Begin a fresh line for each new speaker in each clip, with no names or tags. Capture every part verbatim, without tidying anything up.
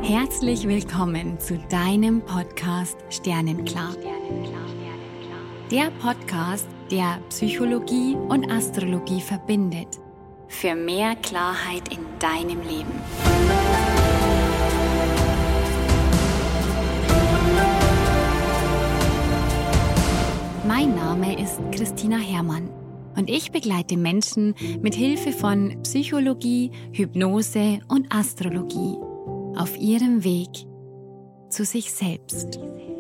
Herzlich willkommen zu deinem Podcast Sternenklar. Der Podcast, der Psychologie und Astrologie verbindet. Für mehr Klarheit in deinem Leben. Mein Name ist Christina Herrmann und ich begleite Menschen mit Hilfe von Psychologie, Hypnose und Astrologie auf ihrem Weg zu sich selbst.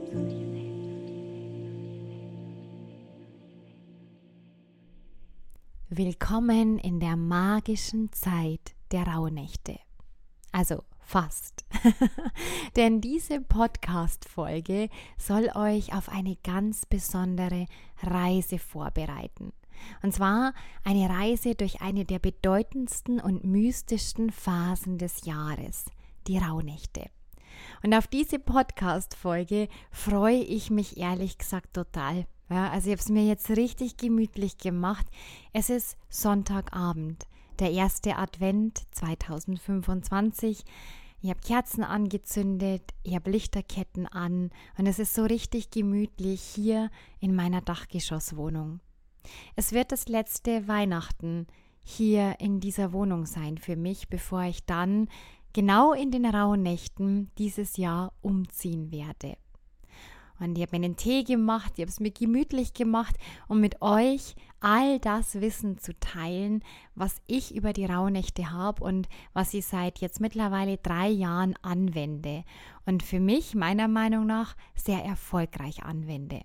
Willkommen in der magischen Zeit der Rauhnächte. Also fast. Denn diese Podcast-Folge soll euch auf eine ganz besondere Reise vorbereiten. Und zwar eine Reise durch eine der bedeutendsten und mystischsten Phasen des Jahres, die Rauhnächte. Und auf diese Podcast-Folge freue ich mich ehrlich gesagt total. Ja, also ich habe es mir jetzt richtig gemütlich gemacht. Es ist Sonntagabend, der erste Advent zweitausendfünfundzwanzig. Ich habe Kerzen angezündet, ich habe Lichterketten an und es ist so richtig gemütlich hier in meiner Dachgeschosswohnung. Es wird das letzte Weihnachten hier in dieser Wohnung sein für mich, bevor ich dann genau in den Rauhnächten dieses Jahr umziehen werde. Und ich habe mir einen Tee gemacht, ich habe es mir gemütlich gemacht, um mit euch all das Wissen zu teilen, was ich über die Rauhnächte habe und was ich seit jetzt mittlerweile drei Jahren anwende und für mich meiner Meinung nach sehr erfolgreich anwende.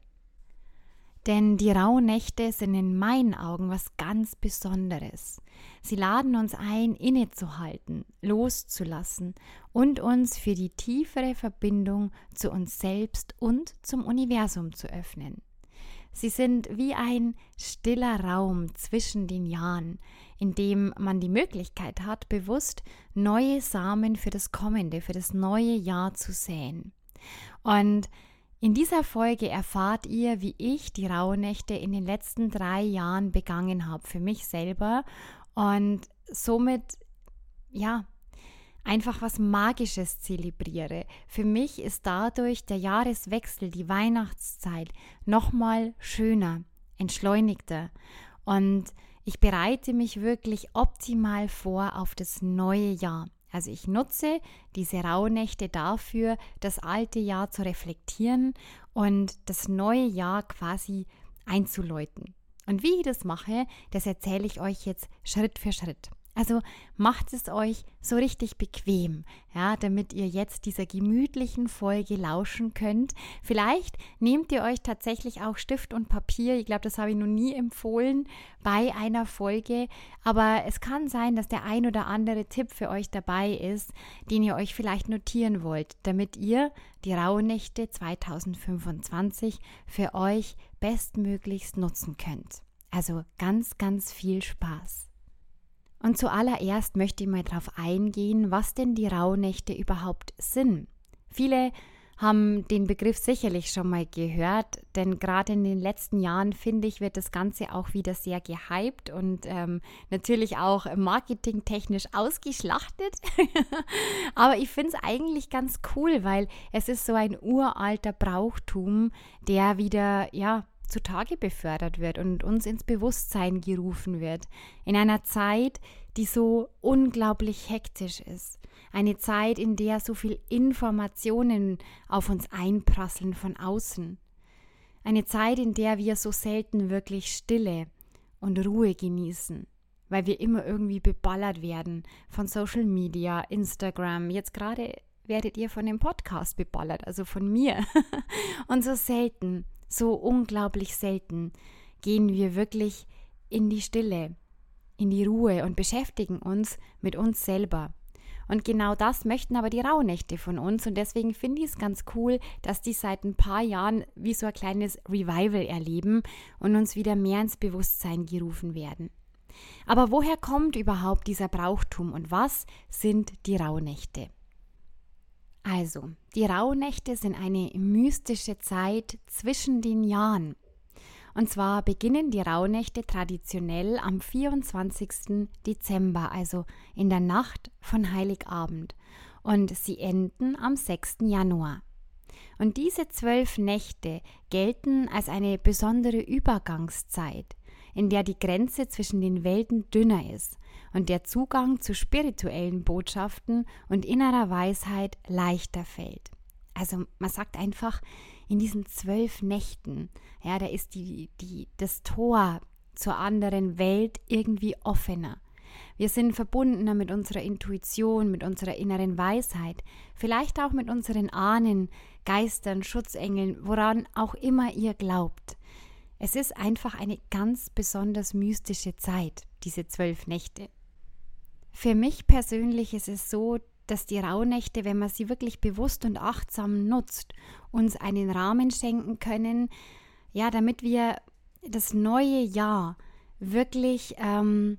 Denn die Rauhnächte sind in meinen Augen was ganz Besonderes. Sie laden uns ein, innezuhalten, loszulassen und uns für die tiefere Verbindung zu uns selbst und zum Universum zu öffnen. Sie sind wie ein stiller Raum zwischen den Jahren, in dem man die Möglichkeit hat, bewusst neue Samen für das kommende, für das neue Jahr zu säen. Und in dieser Folge erfahrt ihr, wie ich die Rauhnächte in den letzten drei Jahren begangen habe, für mich selber und somit, ja, einfach was Magisches zelebriere. Für mich ist dadurch der Jahreswechsel, die Weihnachtszeit, nochmal schöner, entschleunigter und ich bereite mich wirklich optimal vor auf das neue Jahr. Also ich nutze diese Rauhnächte dafür, das alte Jahr zu reflektieren und das neue Jahr quasi einzuläuten. Und wie ich das mache, das erzähle ich euch jetzt Schritt für Schritt. Also macht es euch so richtig bequem, ja, damit ihr jetzt dieser gemütlichen Folge lauschen könnt. Vielleicht nehmt ihr euch tatsächlich auch Stift und Papier, ich glaube, das habe ich noch nie empfohlen bei einer Folge, aber es kann sein, dass der ein oder andere Tipp für euch dabei ist, den ihr euch vielleicht notieren wollt, damit ihr die Rauhnächte zweitausendfünfundzwanzig für euch bestmöglichst nutzen könnt. Also ganz, ganz viel Spaß. Und zuallererst möchte ich mal darauf eingehen, was denn die Rauhnächte überhaupt sind. Viele haben den Begriff sicherlich schon mal gehört, denn gerade in den letzten Jahren, finde ich, wird das Ganze auch wieder sehr gehypt und ähm, natürlich auch marketingtechnisch ausgeschlachtet. Aber ich finde es eigentlich ganz cool, weil es ist so ein uralter Brauchtum, der wieder, ja, zutage befördert wird und uns ins Bewusstsein gerufen wird. In einer Zeit, die so unglaublich hektisch ist. Eine Zeit, in der so viel Informationen auf uns einprasseln von außen. Eine Zeit, in der wir so selten wirklich Stille und Ruhe genießen, weil wir immer irgendwie beballert werden von Social Media, Instagram. Jetzt gerade werdet ihr von dem Podcast beballert, also von mir. Und so selten, so unglaublich selten gehen wir wirklich in die Stille, in die Ruhe und beschäftigen uns mit uns selber. Und genau das möchten aber die Rauhnächte von uns und deswegen finde ich es ganz cool, dass die seit ein paar Jahren wie so ein kleines Revival erleben und uns wieder mehr ins Bewusstsein gerufen werden. Aber woher kommt überhaupt dieser Brauchtum und was sind die Rauhnächte? Also, die Rauhnächte sind eine mystische Zeit zwischen den Jahren. Und zwar beginnen die Rauhnächte traditionell am vierundzwanzigsten Dezember, also in der Nacht von Heiligabend. und sie enden am sechsten Januar. Und diese zwölf Nächte gelten als eine besondere Übergangszeit, in der die Grenze zwischen den Welten dünner ist und der Zugang zu spirituellen Botschaften und innerer Weisheit leichter fällt. Also man sagt einfach, in diesen zwölf Nächten, ja, da ist die, die, das Tor zur anderen Welt irgendwie offener. Wir sind verbundener mit unserer Intuition, mit unserer inneren Weisheit, vielleicht auch mit unseren Ahnen, Geistern, Schutzengeln, woran auch immer ihr glaubt. Es ist einfach eine ganz besonders mystische Zeit, diese zwölf Nächte. Für mich persönlich ist es so, dass die Rauhnächte, wenn man sie wirklich bewusst und achtsam nutzt, uns einen Rahmen schenken können, ja, damit wir das neue Jahr wirklich ähm,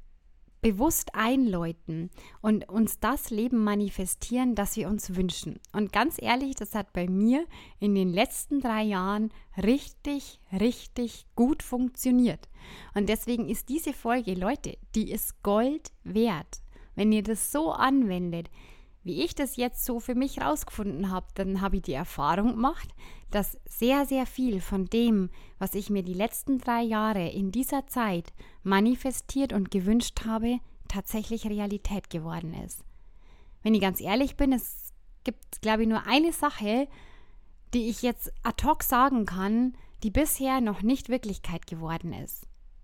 bewusst einläuten und uns das Leben manifestieren, das wir uns wünschen. Und ganz ehrlich, das hat bei mir in den letzten drei Jahren richtig, richtig gut funktioniert. Und deswegen ist diese Folge, Leute, die ist Gold wert. Wenn ihr das so anwendet, wie ich das jetzt so für mich rausgefunden habe, dann habe ich die Erfahrung gemacht, dass sehr, sehr viel von dem, was ich mir die letzten drei Jahre in dieser Zeit manifestiert und gewünscht habe, tatsächlich Realität geworden ist. Wenn ich ganz ehrlich bin, es gibt, glaube ich, nur eine Sache, die ich jetzt ad hoc sagen kann, die bisher noch nicht Wirklichkeit geworden ist.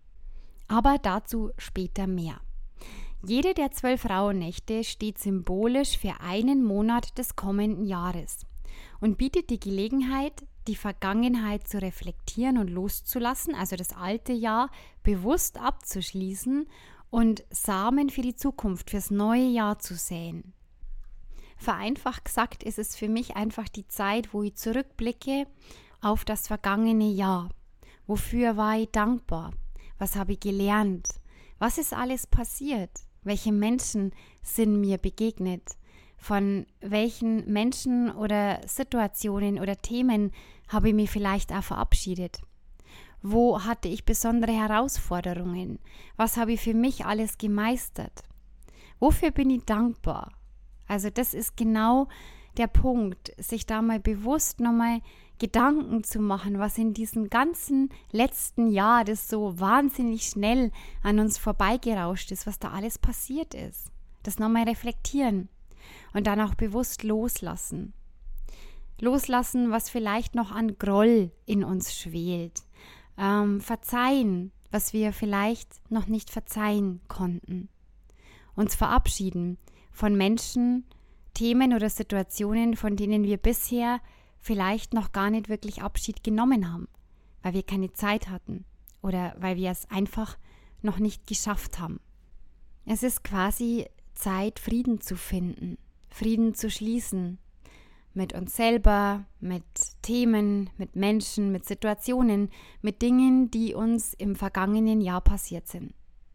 Aber dazu später mehr. Jede der zwölf Rauhnächte steht symbolisch für einen Monat des kommenden Jahres und bietet die Gelegenheit, die Vergangenheit zu reflektieren und loszulassen, also das alte Jahr bewusst abzuschließen und Samen für die Zukunft, fürs neue Jahr zu säen. Vereinfacht gesagt ist es für mich einfach die Zeit, wo ich zurückblicke auf das vergangene Jahr. Wofür war ich dankbar? Was habe ich gelernt? Was ist alles passiert? Welche Menschen sind mir begegnet? Von welchen Menschen oder Situationen oder Themen habe ich mich vielleicht auch verabschiedet? Wo hatte ich besondere Herausforderungen? Was habe ich für mich alles gemeistert? Wofür bin ich dankbar? Also das ist genau der Punkt, sich da mal bewusst nochmal Gedanken zu machen, was in diesem ganzen letzten Jahr, das so wahnsinnig schnell an uns vorbeigerauscht ist, was da alles passiert ist. Das nochmal reflektieren und dann auch bewusst loslassen. Loslassen, was vielleicht noch an Groll in uns schwelt. Ähm, verzeihen, was wir vielleicht noch nicht verzeihen konnten. Uns verabschieden von Menschen, Themen oder Situationen, von denen wir bisher vielleicht noch gar nicht wirklich Abschied genommen haben, weil wir keine Zeit hatten oder weil wir es einfach noch nicht geschafft haben. Es ist quasi Zeit, Frieden zu finden, Frieden zu schließen mit uns selber, mit Themen, mit Menschen, mit Situationen, mit Dingen, die uns im vergangenen Jahr passiert sind.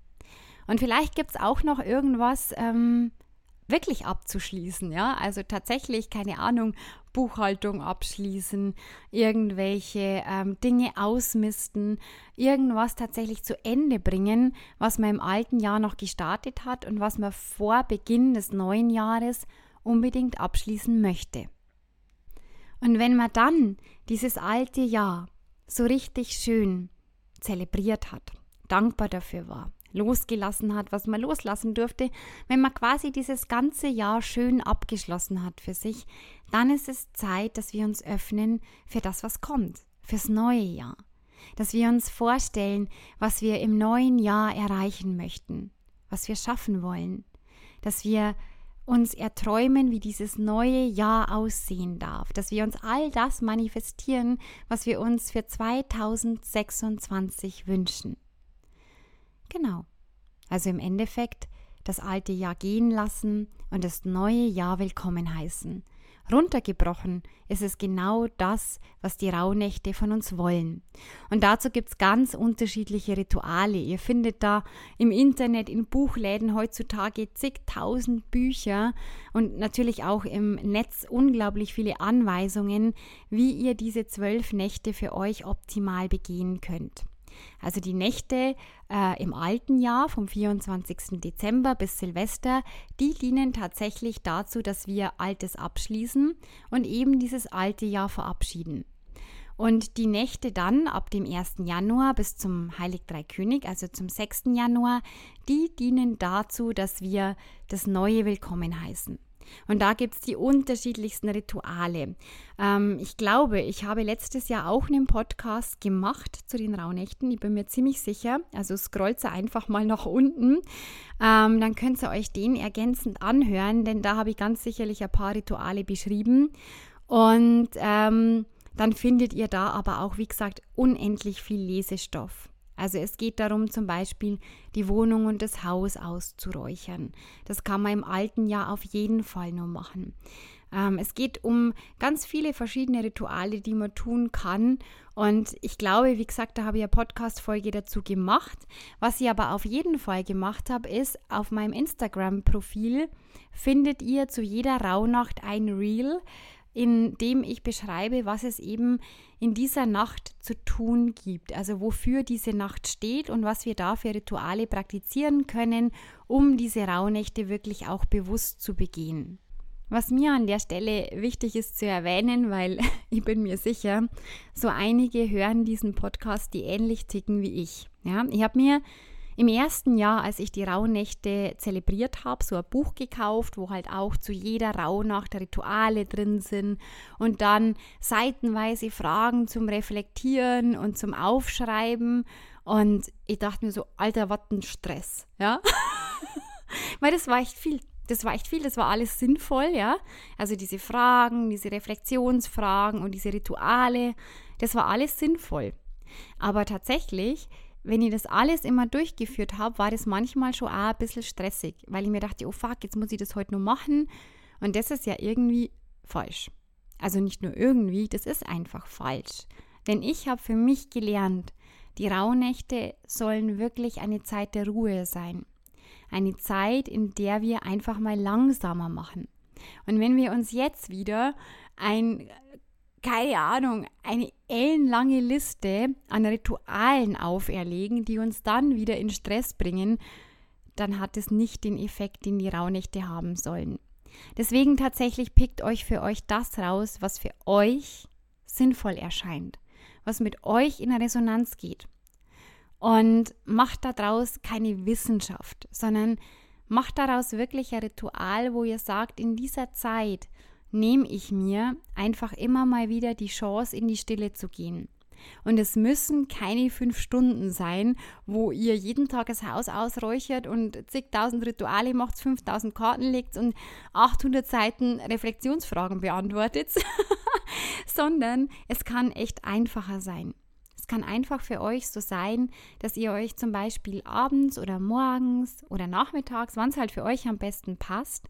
Und vielleicht gibt es auch noch irgendwas, ähm, wirklich abzuschließen, ja, also tatsächlich, keine Ahnung, Buchhaltung abschließen, irgendwelche ähm, Dinge ausmisten, irgendwas tatsächlich zu Ende bringen, was man im alten Jahr noch gestartet hat und was man vor Beginn des neuen Jahres unbedingt abschließen möchte. Und wenn man dann dieses alte Jahr so richtig schön zelebriert hat, dankbar dafür war, losgelassen hat, was man loslassen durfte, wenn man quasi dieses ganze Jahr schön abgeschlossen hat für sich, dann ist es Zeit, dass wir uns öffnen für das, was kommt, fürs neue Jahr. Dass wir uns vorstellen, was wir im neuen Jahr erreichen möchten, was wir schaffen wollen. Dass wir uns erträumen, wie dieses neue Jahr aussehen darf. Dass wir uns all das manifestieren, was wir uns für zweitausendsechsundzwanzig wünschen. Genau. Also im Endeffekt das alte Jahr gehen lassen und das neue Jahr willkommen heißen. Runtergebrochen ist es genau das, was die Rauhnächte von uns wollen. Und dazu gibt es ganz unterschiedliche Rituale. Ihr findet da im Internet, in Buchläden heutzutage zigtausend Bücher und natürlich auch im Netz unglaublich viele Anweisungen, wie ihr diese zwölf Nächte für euch optimal begehen könnt. Also die Nächte äh, im alten Jahr vom vierundzwanzigsten Dezember bis Silvester, die dienen tatsächlich dazu, dass wir Altes abschließen und eben dieses alte Jahr verabschieden. Und die Nächte dann ab dem ersten Januar bis zum Heilig-Drei-König, also zum sechsten Januar, die dienen dazu, dass wir das Neue willkommen heißen. Und da gibt es die unterschiedlichsten Rituale. Ähm, ich glaube, ich habe letztes Jahr auch einen Podcast gemacht zu den Rauhnächten. Ich bin mir ziemlich sicher. Also scrollt einfach mal nach unten. Ähm, dann könnt ihr euch den ergänzend anhören, denn da habe ich ganz sicherlich ein paar Rituale beschrieben. Und ähm, dann findet ihr da aber auch, wie gesagt, unendlich viel Lesestoff. Also es geht darum, zum Beispiel die Wohnung und das Haus auszuräuchern. Das kann man im alten Jahr auf jeden Fall nur machen. Ähm, es geht um ganz viele verschiedene Rituale, die man tun kann. Und ich glaube, wie gesagt, da habe ich eine Podcast-Folge dazu gemacht. Was ich aber auf jeden Fall gemacht habe, ist, auf meinem Instagram-Profil findet ihr zu jeder Rauhnacht ein Reel, in dem ich beschreibe, was es eben in dieser Nacht zu tun gibt, also wofür diese Nacht steht und was wir da für Rituale praktizieren können, um diese Rauhnächte wirklich auch bewusst zu begehen. Was mir an der Stelle wichtig ist zu erwähnen, weil ich bin mir sicher, so einige hören diesen Podcast, die ähnlich ticken wie ich. Ja, ich habe mir im ersten Jahr, als ich die Rauhnächte zelebriert habe, so ein Buch gekauft, wo halt auch zu jeder Rauhnacht Rituale drin sind und dann seitenweise Fragen zum Reflektieren und zum Aufschreiben. Und ich dachte mir so, Alter, was ein Stress, ja? Weil das war echt viel. Das war echt viel, das war alles sinnvoll, ja? Also diese Fragen, diese Reflexionsfragen und diese Rituale, das war alles sinnvoll. Aber tatsächlich, wenn ich das alles immer durchgeführt habe, war das manchmal schon auch ein bisschen stressig, weil ich mir dachte, oh fuck, jetzt muss ich das heute nur machen und das ist ja irgendwie falsch. Also nicht nur irgendwie, das ist einfach falsch. Denn ich habe für mich gelernt, die Rauhnächte sollen wirklich eine Zeit der Ruhe sein. Eine Zeit, in der wir einfach mal langsamer machen. Und wenn wir uns jetzt wieder ein keine Ahnung, eine ellenlange Liste an Ritualen auferlegen, die uns dann wieder in Stress bringen, dann hat es nicht den Effekt, den die Rauhnächte haben sollen. Deswegen tatsächlich pickt euch für euch das raus, was für euch sinnvoll erscheint, was mit euch in Resonanz geht. Und macht daraus keine Wissenschaft, sondern macht daraus wirklich ein Ritual, wo ihr sagt, in dieser Zeit nehme ich mir einfach immer mal wieder die Chance, in die Stille zu gehen. Und es müssen keine fünf Stunden sein, wo ihr jeden Tag das Haus ausräuchert und zigtausend Rituale macht, fünftausend Karten legt und achthundert Seiten Reflexionsfragen beantwortet, sondern es kann echt einfacher sein. Es kann einfach für euch so sein, dass ihr euch zum Beispiel abends oder morgens oder nachmittags, wann es halt für euch am besten passt,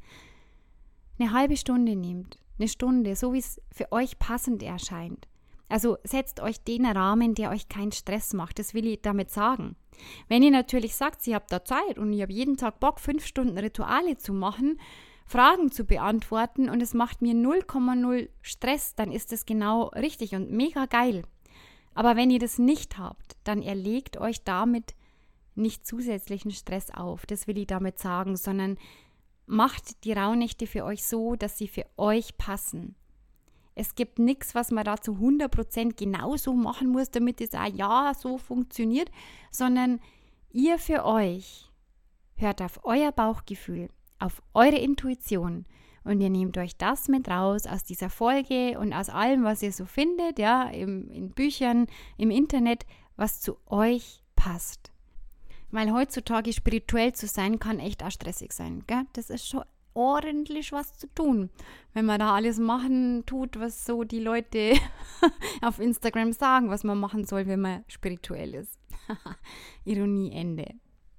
eine halbe Stunde nehmt, eine Stunde, so wie es für euch passend erscheint. Also setzt euch den Rahmen, der euch keinen Stress macht, das will ich damit sagen. Wenn ihr natürlich sagt, ihr habt da Zeit und ihr habt jeden Tag Bock, fünf Stunden Rituale zu machen, Fragen zu beantworten und es macht mir null Komma null Stress, dann ist das genau richtig und mega geil. Aber wenn ihr das nicht habt, dann erlegt euch damit nicht zusätzlichen Stress auf, das will ich damit sagen, sondern macht die Rauhnächte für euch so, dass sie für euch passen. Es gibt nichts, was man da zu hundert Prozent genau so machen muss, damit es auch ja so funktioniert, sondern ihr für euch hört auf euer Bauchgefühl, auf eure Intuition und ihr nehmt euch das mit raus aus dieser Folge und aus allem, was ihr so findet, ja, im, in Büchern, im Internet, was zu euch passt. Weil heutzutage spirituell zu sein, kann echt auch stressig sein, gell? Das ist schon ordentlich was zu tun, wenn man da alles machen tut, was so die Leute auf Instagram sagen, was man machen soll, wenn man spirituell ist. Ironie Ende.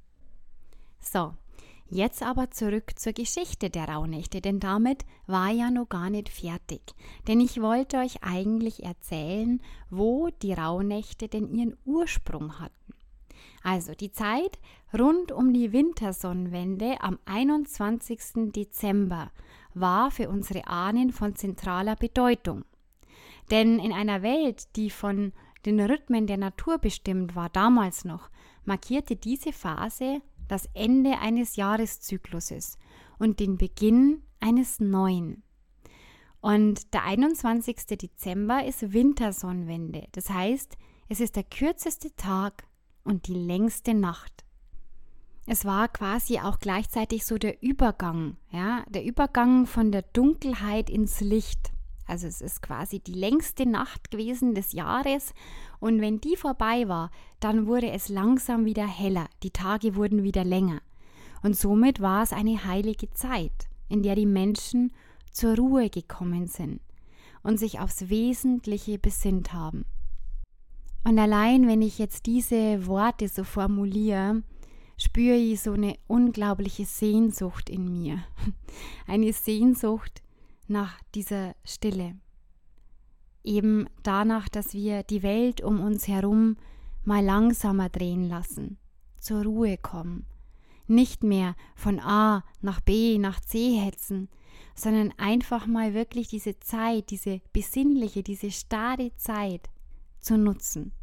So, jetzt aber zurück zur Geschichte der Rauhnächte, denn damit war ja noch gar nicht fertig. Denn ich wollte euch eigentlich erzählen, wo die Rauhnächte denn ihren Ursprung hatten. Also die Zeit rund um die Wintersonnenwende am einundzwanzigsten Dezember war für unsere Ahnen von zentraler Bedeutung. Denn in einer Welt, die von den Rhythmen der Natur bestimmt war, damals noch, markierte diese Phase das Ende eines Jahreszykluses und den Beginn eines neuen. Und der einundzwanzigste Dezember ist Wintersonnenwende. Das heißt, es ist der kürzeste Tag und die längste Nacht. Es war quasi auch gleichzeitig so der Übergang, ja, der Übergang von der Dunkelheit ins Licht. Also es ist quasi die längste Nacht gewesen des Jahres und wenn die vorbei war, dann wurde es langsam wieder heller, die Tage wurden wieder länger. Und somit war es eine heilige Zeit, in der die Menschen zur Ruhe gekommen sind und sich aufs Wesentliche besinnt haben. Und allein, wenn ich jetzt diese Worte so formuliere, spüre ich so eine unglaubliche Sehnsucht in mir. Eine Sehnsucht nach dieser Stille. Eben danach, dass wir die Welt um uns herum mal langsamer drehen lassen, zur Ruhe kommen. Nicht mehr von A nach B nach C hetzen, sondern einfach mal wirklich diese Zeit, diese besinnliche, diese starre Zeit zu nutzen.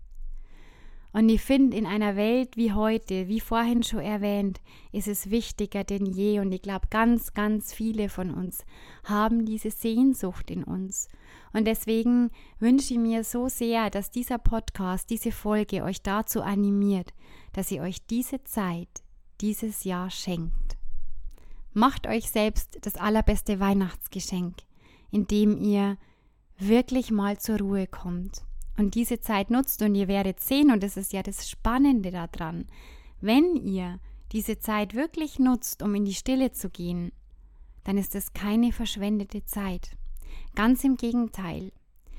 Und ich finde, in einer Welt wie heute, wie vorhin schon erwähnt, ist es wichtiger denn je. Und ich glaube, ganz, ganz viele von uns haben diese Sehnsucht in uns. Und deswegen wünsche ich mir so sehr, dass dieser Podcast, diese Folge euch dazu animiert, dass ihr euch diese Zeit, dieses Jahr schenkt. Macht euch selbst das allerbeste Weihnachtsgeschenk, indem ihr wirklich mal zur Ruhe kommt und diese Zeit nutzt und ihr werdet sehen, und das ist ja das Spannende daran, wenn ihr diese Zeit wirklich nutzt, um in die Stille zu gehen, dann ist es keine verschwendete Zeit. Ganz im Gegenteil.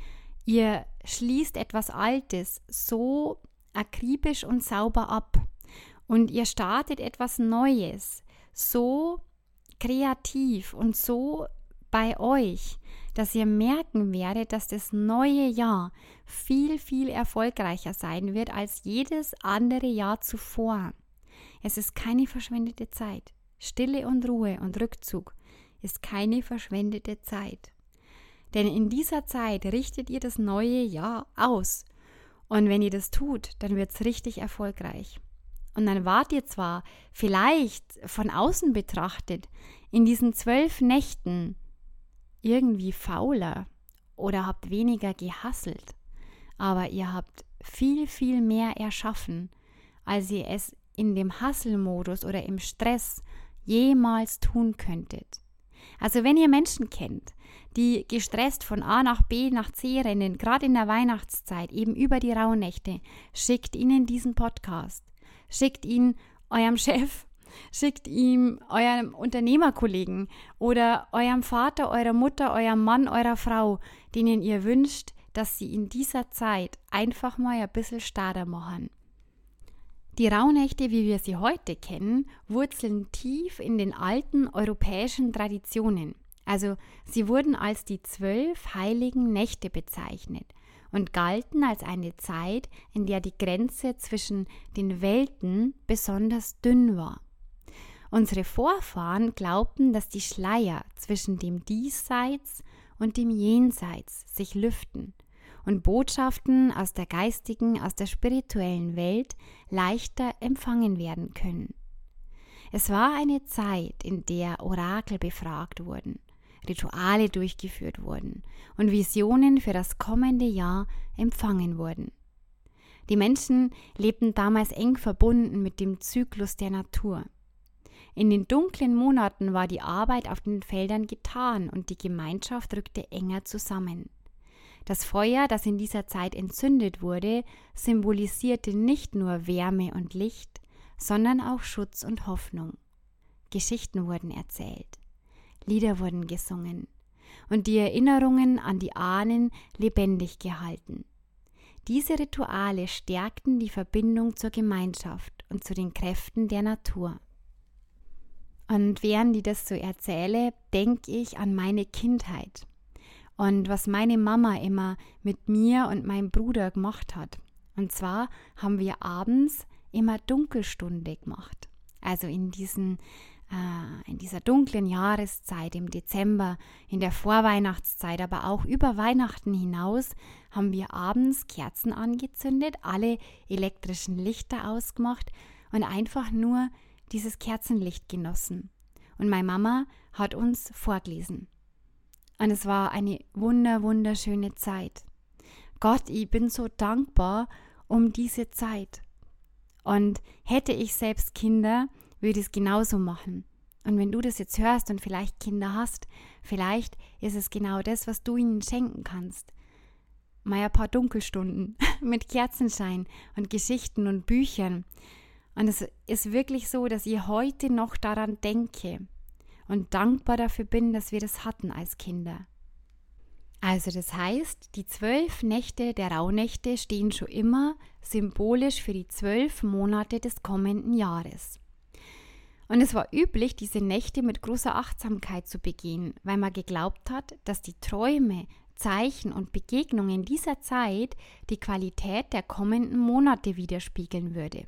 Ihr schließt etwas Altes so akribisch und sauber ab und ihr startet etwas Neues, so kreativ und so bei euch, dass ihr merken werdet, dass das neue Jahr viel, viel erfolgreicher sein wird als jedes andere Jahr zuvor. Es ist keine verschwendete Zeit. Stille und Ruhe und Rückzug ist keine verschwendete Zeit. Denn in dieser Zeit richtet ihr das neue Jahr aus. Und wenn ihr das tut, dann wird es richtig erfolgreich. Und dann wart ihr zwar vielleicht von außen betrachtet in diesen zwölf Nächten irgendwie fauler oder habt weniger gehasselt, aber ihr habt viel, viel mehr erschaffen, als ihr es in dem Hasselmodus oder im Stress jemals tun könntet. Also wenn ihr Menschen kennt, die gestresst von A nach B nach C rennen, gerade in der Weihnachtszeit, eben über die Rauhnächte, schickt ihnen diesen Podcast. Schickt ihn eurem Chef, schickt ihm eurem Unternehmerkollegen oder eurem Vater, eurer Mutter, eurem Mann, eurer Frau, denen ihr wünscht, dass sie in dieser Zeit einfach mal ein bisschen starrer machen. Die Rauhnächte, wie wir sie heute kennen, wurzeln tief in den alten europäischen Traditionen. Also sie wurden als die zwölf heiligen Nächte bezeichnet und galten als eine Zeit, in der die Grenze zwischen den Welten besonders dünn war. Unsere Vorfahren glaubten, dass die Schleier zwischen dem Diesseits und dem Jenseits sich lüften und Botschaften aus der geistigen, aus der spirituellen Welt leichter empfangen werden können. Es war eine Zeit, in der Orakel befragt wurden, Rituale durchgeführt wurden und Visionen für das kommende Jahr empfangen wurden. Die Menschen lebten damals eng verbunden mit dem Zyklus der Natur. In den dunklen Monaten war die Arbeit auf den Feldern getan und die Gemeinschaft rückte enger zusammen. Das Feuer, das in dieser Zeit entzündet wurde, symbolisierte nicht nur Wärme und Licht, sondern auch Schutz und Hoffnung. Geschichten wurden erzählt, Lieder wurden gesungen und die Erinnerungen an die Ahnen lebendig gehalten. Diese Rituale stärkten die Verbindung zur Gemeinschaft und zu den Kräften der Natur. Und während ich das so erzähle, denke ich an meine Kindheit und was meine Mama immer mit mir und meinem Bruder gemacht hat. Und zwar haben wir abends immer Dunkelstunde gemacht. Also in diesen äh, in dieser dunklen Jahreszeit im Dezember, in der Vorweihnachtszeit, aber auch über Weihnachten hinaus, haben wir abends Kerzen angezündet, alle elektrischen Lichter ausgemacht und einfach nur dieses Kerzenlicht genossen. Und meine Mama hat uns vorgelesen. Und es war eine wunder, wunderschöne Zeit. Gott, ich bin so dankbar um diese Zeit. Und hätte ich selbst Kinder, würde ich es genauso machen. Und wenn du das jetzt hörst und vielleicht Kinder hast, vielleicht ist es genau das, was du ihnen schenken kannst. Mal ein paar Dunkelstunden mit Kerzenschein und Geschichten und Büchern. Und es ist wirklich so, dass ich heute noch daran denke und dankbar dafür bin, dass wir das hatten als Kinder. Also das heißt, die zwölf Nächte der Rauhnächte stehen schon immer symbolisch für die zwölf Monate des kommenden Jahres. Und es war üblich, diese Nächte mit großer Achtsamkeit zu begehen, weil man geglaubt hat, dass die Träume, Zeichen und Begegnungen dieser Zeit die Qualität der kommenden Monate widerspiegeln würde.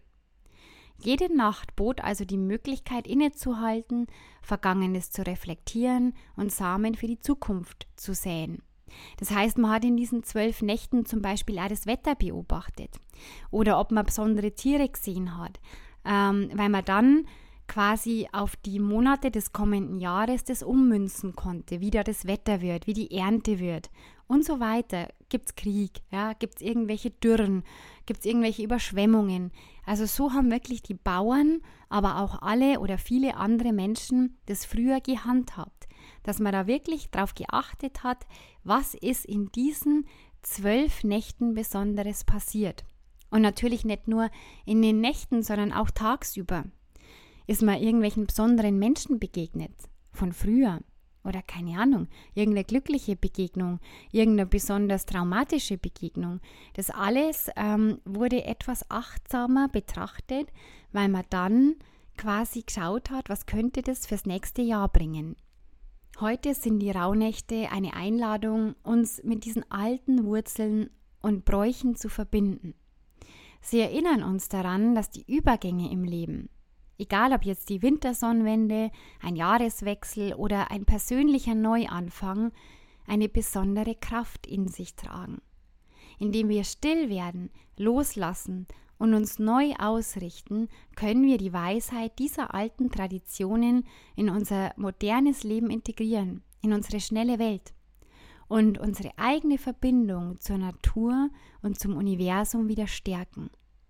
Jede Nacht bot also die Möglichkeit innezuhalten, Vergangenes zu reflektieren und Samen für die Zukunft zu säen. Das heißt, man hat in diesen zwölf Nächten zum Beispiel auch das Wetter beobachtet oder ob man besondere Tiere gesehen hat, ähm, weil man dann quasi auf die Monate des kommenden Jahres das ummünzen konnte, wie da das Wetter wird, wie die Ernte wird und so weiter. Gibt es Krieg, ja? Gibt es irgendwelche Dürren, gibt es irgendwelche Überschwemmungen. Also so haben wirklich die Bauern, aber auch alle oder viele andere Menschen das früher gehandhabt, dass man da wirklich drauf geachtet hat, was ist in diesen zwölf Nächten Besonderes passiert. Und natürlich nicht nur in den Nächten, sondern auch tagsüber. Ist man irgendwelchen besonderen Menschen begegnet, von früher oder keine Ahnung, irgendeine glückliche Begegnung, irgendeine besonders traumatische Begegnung. Das alles ähm, wurde etwas achtsamer betrachtet, weil man dann quasi geschaut hat, was könnte das fürs nächste Jahr bringen. Heute sind die Rauhnächte eine Einladung, uns mit diesen alten Wurzeln und Bräuchen zu verbinden. Sie erinnern uns daran, dass die Übergänge im Leben, egal ob jetzt die Wintersonnenwende, ein Jahreswechsel oder ein persönlicher Neuanfang, eine besondere Kraft in sich tragen. Indem wir still werden, loslassen und uns neu ausrichten, können wir die Weisheit dieser alten Traditionen in unser modernes Leben integrieren, in unsere schnelle Welt und unsere eigene Verbindung zur Natur und zum Universum wieder stärken,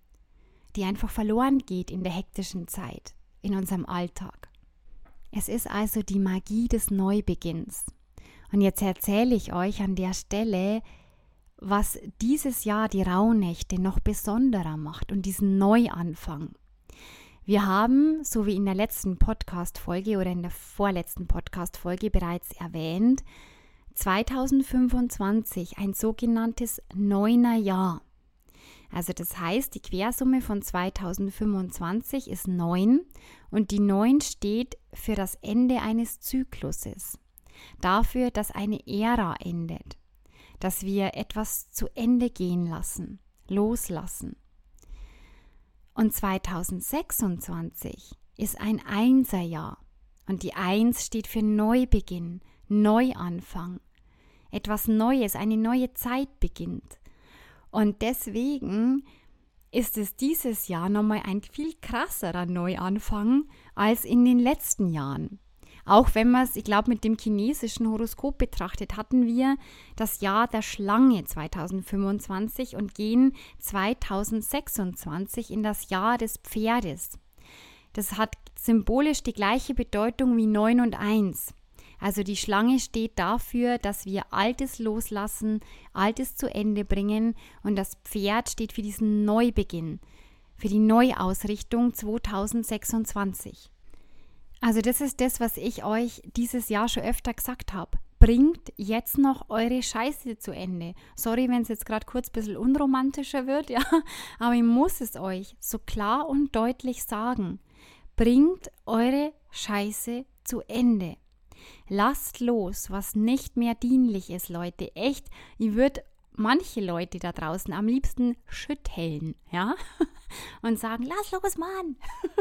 die einfach verloren geht in der hektischen Zeit, in unserem Alltag. Es ist also die Magie des Neubeginns. Und jetzt erzähle ich euch an der Stelle, was dieses Jahr die Rauhnächte noch besonderer macht und diesen Neuanfang. Wir haben, so wie in der letzten Podcast-Folge oder in der vorletzten Podcast-Folge bereits erwähnt, zweitausendfünfundzwanzig ein sogenanntes Neunerjahr. Also das heißt, die Quersumme von zweitausendfünfundzwanzig ist neun und die neun steht für das Ende eines Zykluses, dafür, dass eine Ära endet, dass wir etwas zu Ende gehen lassen, loslassen. Und zweitausendsechsundzwanzig ist ein Einserjahr und die Eins steht für Neubeginn, Neuanfang, etwas Neues, eine neue Zeit beginnt. Und deswegen ist es dieses Jahr nochmal ein viel krasserer Neuanfang als in den letzten Jahren. Auch wenn man es, ich glaube, mit dem chinesischen Horoskop betrachtet, hatten wir das Jahr der Schlange zweitausendfünfundzwanzig und gehen zweitausendsechsundzwanzig in das Jahr des Pferdes. Das hat symbolisch die gleiche Bedeutung wie neun und eins. Also die Schlange steht dafür, dass wir Altes loslassen, Altes zu Ende bringen und das Pferd steht für diesen Neubeginn, für die Neuausrichtung zweitausendsechsundzwanzig. Also das ist das, was ich euch dieses Jahr schon öfter gesagt habe. Bringt jetzt noch eure Scheiße zu Ende. Sorry, wenn es jetzt gerade kurz ein bisschen unromantischer wird, ja, aber ich muss es euch so klar und deutlich sagen. Bringt eure Scheiße zu Ende. Lasst los, was nicht mehr dienlich ist, Leute. Echt, ich würde manche Leute da draußen am liebsten schütteln, ja, und sagen, lass los, Mann,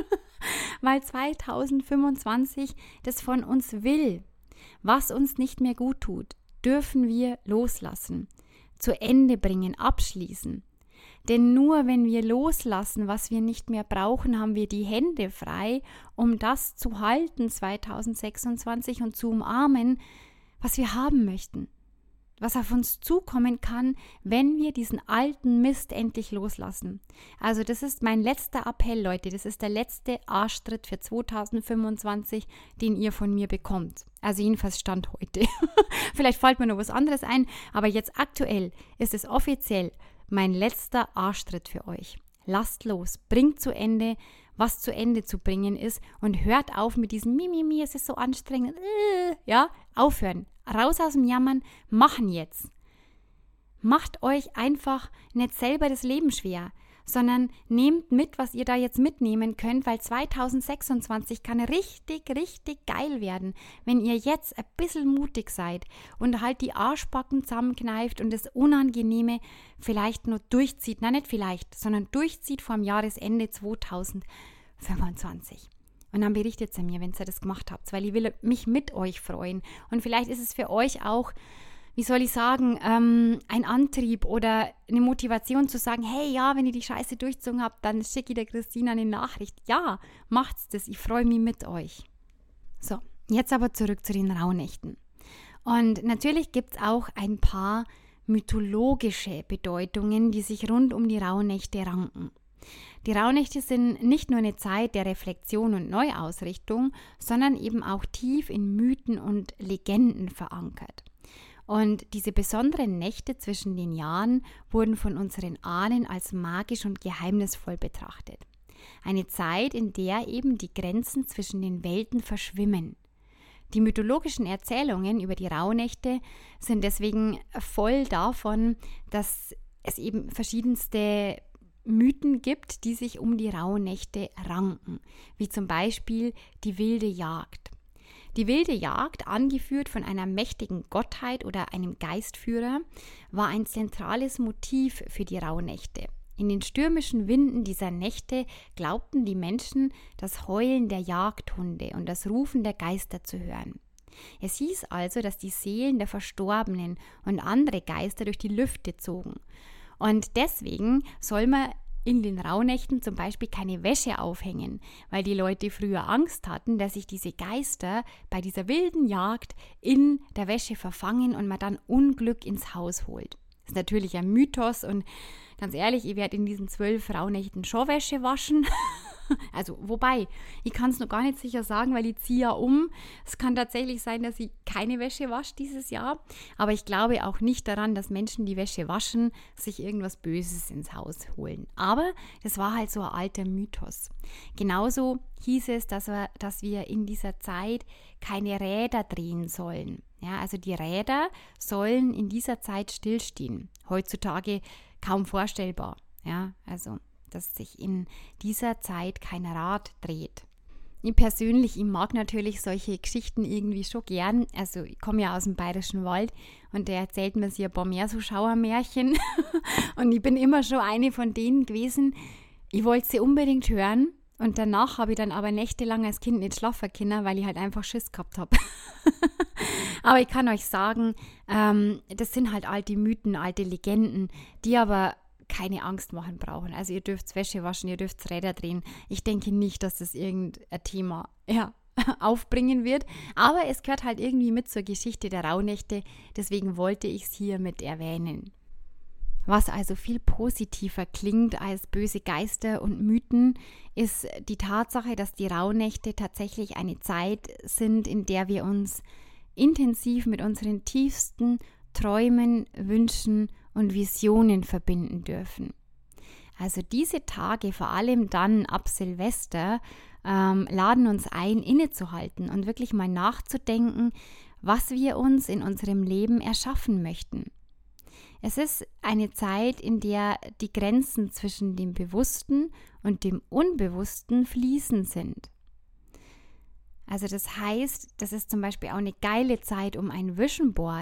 weil zwanzig fünfundzwanzig das von uns will. Was uns nicht mehr gut tut, dürfen wir loslassen, zu Ende bringen, abschließen. Denn nur wenn wir loslassen, was wir nicht mehr brauchen, haben wir die Hände frei, um das zu halten zwanzig sechsundzwanzig und zu umarmen, was wir haben möchten. Was auf uns zukommen kann, wenn wir diesen alten Mist endlich loslassen. Also das ist mein letzter Appell, Leute. Das ist der letzte Arschtritt für zwanzig fünfundzwanzig, den ihr von mir bekommt. Also jedenfalls Stand heute. Vielleicht fällt mir noch was anderes ein, aber jetzt aktuell ist es offiziell mein letzter Arschtritt für euch. Lasst los, bringt zu Ende, was zu Ende zu bringen ist und hört auf mit diesem Mimimi, es ist so anstrengend. Äh, ja, aufhören. Raus aus dem Jammern, machen jetzt. Macht euch einfach nicht selber das Leben schwer, sondern nehmt mit, was ihr da jetzt mitnehmen könnt, weil zwanzig sechsundzwanzig kann richtig, richtig geil werden, wenn ihr jetzt ein bisschen mutig seid und halt die Arschbacken zusammenkneift und das Unangenehme vielleicht nur durchzieht. Nein, nicht vielleicht, sondern durchzieht vor dem Jahresende zwanzig fünfundzwanzig. Und dann berichtet ihr mir, wenn ihr das gemacht habt, weil ich will mich mit euch freuen. Und vielleicht ist es für euch auch, wie soll ich sagen, ähm, ein Antrieb oder eine Motivation zu sagen, hey, ja, wenn ihr die Scheiße durchgezogen habt, dann schicke ich der Christina eine Nachricht. Ja, macht's das, ich freue mich mit euch. So, jetzt aber zurück zu den Rauhnächten. Und natürlich gibt es auch ein paar mythologische Bedeutungen, die sich rund um die Rauhnächte ranken. Die Rauhnächte sind nicht nur eine Zeit der Reflexion und Neuausrichtung, sondern eben auch tief in Mythen und Legenden verankert. Und diese besonderen Nächte zwischen den Jahren wurden von unseren Ahnen als magisch und geheimnisvoll betrachtet. Eine Zeit, in der eben die Grenzen zwischen den Welten verschwimmen. Die mythologischen Erzählungen über die Rauhnächte sind deswegen voll davon, dass es eben verschiedenste Mythen gibt, die sich um die Rauhnächte ranken, wie zum Beispiel die wilde Jagd. Die wilde Jagd, angeführt von einer mächtigen Gottheit oder einem Geistführer, war ein zentrales Motiv für die Rauhnächte. In den stürmischen Winden dieser Nächte glaubten die Menschen, das Heulen der Jagdhunde und das Rufen der Geister zu hören. Es hieß also, dass die Seelen der Verstorbenen und andere Geister durch die Lüfte zogen. Und deswegen soll man in den Rauhnächten zum Beispiel keine Wäsche aufhängen, weil die Leute früher Angst hatten, dass sich diese Geister bei dieser wilden Jagd in der Wäsche verfangen und man dann Unglück ins Haus holt. Das ist natürlich ein Mythos und ganz ehrlich, ich werde in diesen zwölf Rauhnächten schon Wäsche waschen. Also, wobei, ich kann es noch gar nicht sicher sagen, weil ich ziehe ja um. Es kann tatsächlich sein, dass ich keine Wäsche wasche dieses Jahr. Aber ich glaube auch nicht daran, dass Menschen, die Wäsche waschen, sich irgendwas Böses ins Haus holen. Aber das war halt so ein alter Mythos. Genauso hieß es, dass wir, dass wir in dieser Zeit keine Räder drehen sollen. Ja, also die Räder sollen in dieser Zeit stillstehen. Heutzutage kaum vorstellbar. Ja, also dass sich in dieser Zeit kein Rad dreht. Ich persönlich, ich mag natürlich solche Geschichten irgendwie schon gern. Also ich komme ja aus dem Bayerischen Wald und der erzählt mir sich ein paar mehr so Schauermärchen. Und ich bin immer schon eine von denen gewesen, ich wollte sie unbedingt hören. Und danach habe ich dann aber nächtelang als Kind nicht schlafen können, weil ich halt einfach Schiss gehabt habe. Aber ich kann euch sagen, ähm, das sind halt alte Mythen, alte Legenden, die aber keine Angst machen brauchen. Also ihr dürft Wäsche waschen, ihr dürft Räder drehen. Ich denke nicht, dass das irgendein Thema ja, aufbringen wird. Aber es gehört halt irgendwie mit zur Geschichte der Rauhnächte. Deswegen wollte ich es hier mit erwähnen. Was also viel positiver klingt als böse Geister und Mythen, ist die Tatsache, dass die Rauhnächte tatsächlich eine Zeit sind, in der wir uns intensiv mit unseren tiefsten Träumen, Wünschen und Visionen verbinden dürfen. Also diese Tage, vor allem dann ab Silvester, ähm, laden uns ein, innezuhalten und wirklich mal nachzudenken, was wir uns in unserem Leben erschaffen möchten. Es ist eine Zeit, in der die Grenzen zwischen dem Bewussten und dem Unbewussten fließend sind. Also das heißt, das ist zum Beispiel auch eine geile Zeit, um ein Vision Board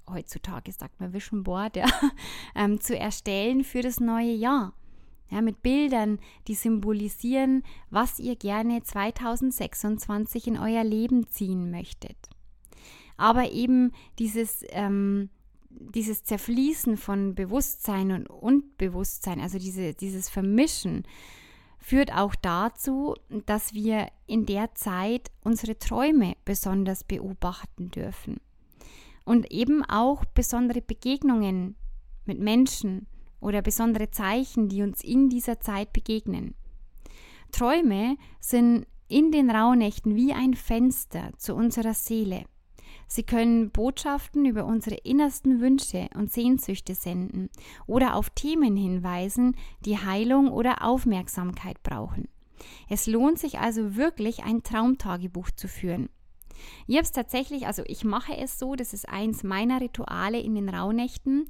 heutzutage sagt man Vision Board, ja, ähm, zu erstellen für das neue Jahr. Ja, mit Bildern, die symbolisieren, was ihr gerne zweitausendsechsundzwanzig in euer Leben ziehen möchtet. Aber eben dieses, ähm, dieses Zerfließen von Bewusstsein und Unbewusstsein, also diese, dieses Vermischen, führt auch dazu, dass wir in der Zeit unsere Träume besonders beobachten dürfen. Und eben auch besondere Begegnungen mit Menschen oder besondere Zeichen, die uns in dieser Zeit begegnen. Träume sind in den Rauhnächten wie ein Fenster zu unserer Seele. Sie können Botschaften über unsere innersten Wünsche und Sehnsüchte senden oder auf Themen hinweisen, die Heilung oder Aufmerksamkeit brauchen. Es lohnt sich also wirklich, ein Traumtagebuch zu führen. Ich habe es tatsächlich, also ich mache es so, das ist eins meiner Rituale in den Rauhnächten.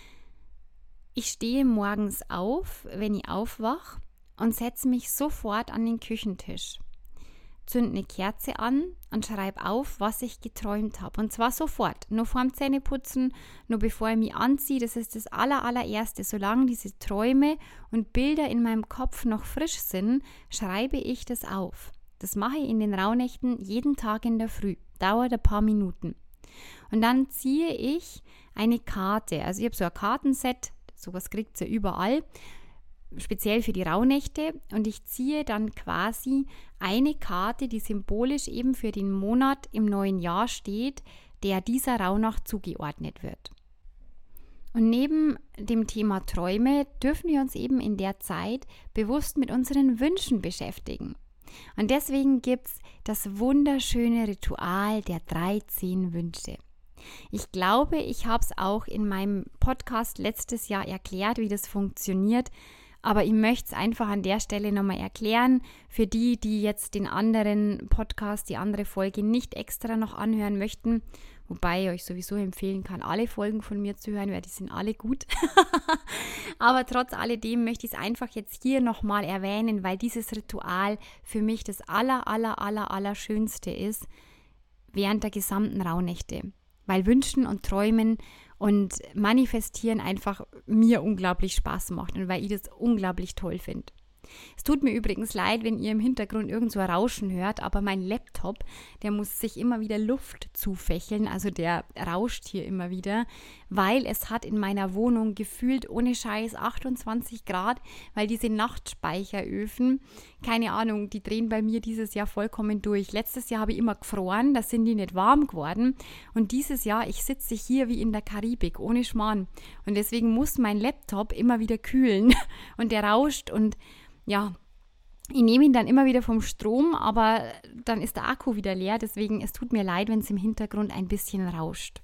Ich stehe morgens auf, wenn ich aufwache, und setze mich sofort an den Küchentisch, zünde eine Kerze an und schreibe auf, was ich geträumt habe. Und zwar sofort, nur vorm Zähneputzen, nur bevor ich mich anziehe. Das ist das aller, allererste. Solange diese Träume und Bilder in meinem Kopf noch frisch sind, schreibe ich das auf. Das mache ich in den Rauhnächten jeden Tag in der Früh. Dauert ein paar Minuten. Und dann ziehe ich eine Karte. Also ich habe so ein Kartenset, sowas kriegt ihr ja überall, speziell für die Rauhnächte, und ich ziehe dann quasi eine Karte, die symbolisch eben für den Monat im neuen Jahr steht, der dieser Rauhnacht zugeordnet wird. Und neben dem Thema Träume dürfen wir uns eben in der Zeit bewusst mit unseren Wünschen beschäftigen. Und deswegen gibt es das wunderschöne Ritual der dreizehn Wünsche. Ich glaube, ich habe es auch in meinem Podcast letztes Jahr erklärt, wie das funktioniert, aber ich möchte es einfach an der Stelle nochmal erklären, für die, die jetzt den anderen Podcast, die andere Folge nicht extra noch anhören möchten, wobei ich euch sowieso empfehlen kann, alle Folgen von mir zu hören, weil die sind alle gut. Aber trotz alledem möchte ich es einfach jetzt hier nochmal erwähnen, weil dieses Ritual für mich das aller, aller, aller, aller Schönste ist während der gesamten Rauhnächte. Weil Wünschen und Träumen und Manifestieren einfach mir unglaublich Spaß macht und weil ich das unglaublich toll finde. Es tut mir übrigens leid, wenn ihr im Hintergrund irgend so ein Rauschen hört, aber mein Laptop, der muss sich immer wieder Luft zufächeln, also der rauscht hier immer wieder, weil es hat in meiner Wohnung gefühlt ohne Scheiß achtundzwanzig Grad, weil diese Nachtspeicheröfen, keine Ahnung, die drehen bei mir dieses Jahr vollkommen durch. Letztes Jahr habe ich immer gefroren, da sind die nicht warm geworden, und dieses Jahr, ich sitze hier wie in der Karibik, ohne Schmarrn, und deswegen muss mein Laptop immer wieder kühlen und der rauscht und ja, ich nehme ihn dann immer wieder vom Strom, aber dann ist der Akku wieder leer, deswegen es tut mir leid, wenn es im Hintergrund ein bisschen rauscht.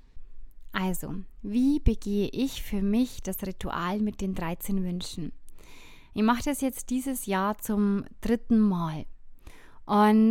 Also, wie begehe ich für mich das Ritual mit den dreizehn Wünschen? Ich mache das jetzt dieses Jahr zum dritten Mal. Und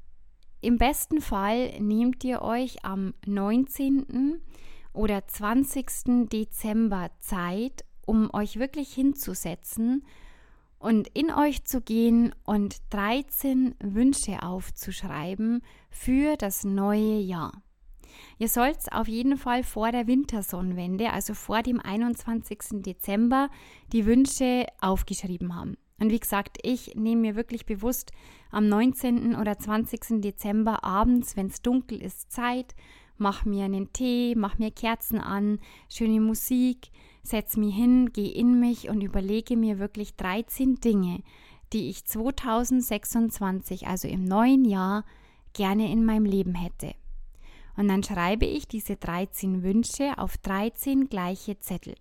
im besten Fall nehmt ihr euch am neunzehnten oder zwanzigsten Dezember Zeit, um euch wirklich hinzusetzen und in euch zu gehen und dreizehn Wünsche aufzuschreiben für das neue Jahr. Ihr sollt auf jeden Fall vor der Wintersonnenwende, also vor dem einundzwanzigsten Dezember, die Wünsche aufgeschrieben haben. Und wie gesagt, ich nehme mir wirklich bewusst am neunzehnten oder zwanzigsten Dezember abends, wenn es dunkel ist, Zeit, mache mir einen Tee, mache mir Kerzen an, schöne Musik, setze mich hin, gehe in mich und überlege mir wirklich dreizehn Dinge, die ich zweitausendsechsundzwanzig, also im neuen Jahr, gerne in meinem Leben hätte. Und dann schreibe ich diese dreizehn Wünsche auf dreizehn gleiche Zettel.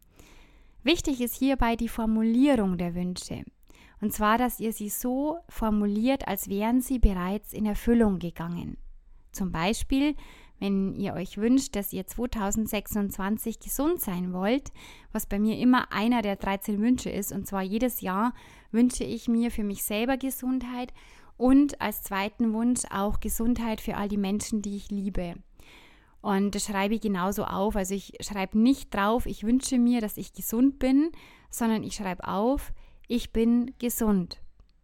Wichtig ist hierbei die Formulierung der Wünsche. Und zwar, dass ihr sie so formuliert, als wären sie bereits in Erfüllung gegangen. Zum Beispiel, wenn ihr euch wünscht, dass ihr zweitausendsechsundzwanzig gesund sein wollt, was bei mir immer einer der dreizehn Wünsche ist, und zwar jedes Jahr wünsche ich mir für mich selber Gesundheit und als zweiten Wunsch auch Gesundheit für all die Menschen, die ich liebe. Und das schreibe ich genauso auf. Also ich schreibe nicht drauf, ich wünsche mir, dass ich gesund bin, sondern ich schreibe auf, ich bin gesund.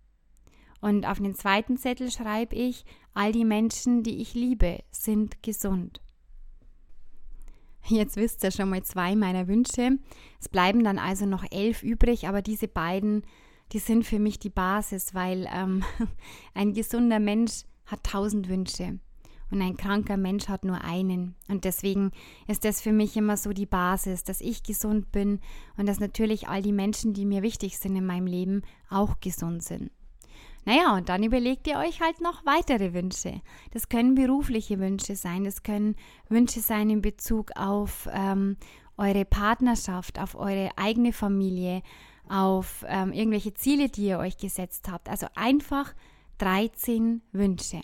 Und auf den zweiten Zettel schreibe ich, all die Menschen, die ich liebe, sind gesund. Jetzt wisst ihr schon mal zwei meiner Wünsche. Es bleiben dann also noch elf übrig, aber diese beiden, die sind für mich die Basis, weil ähm, ein gesunder Mensch hat tausend Wünsche und ein kranker Mensch hat nur einen. Und deswegen ist das für mich immer so die Basis, dass ich gesund bin und dass natürlich all die Menschen, die mir wichtig sind in meinem Leben, auch gesund sind. Naja, und dann überlegt ihr euch halt noch weitere Wünsche. Das können berufliche Wünsche sein, das können Wünsche sein in Bezug auf ähm, eure Partnerschaft, auf eure eigene Familie, auf ähm, irgendwelche Ziele, die ihr euch gesetzt habt. Also einfach dreizehn Wünsche.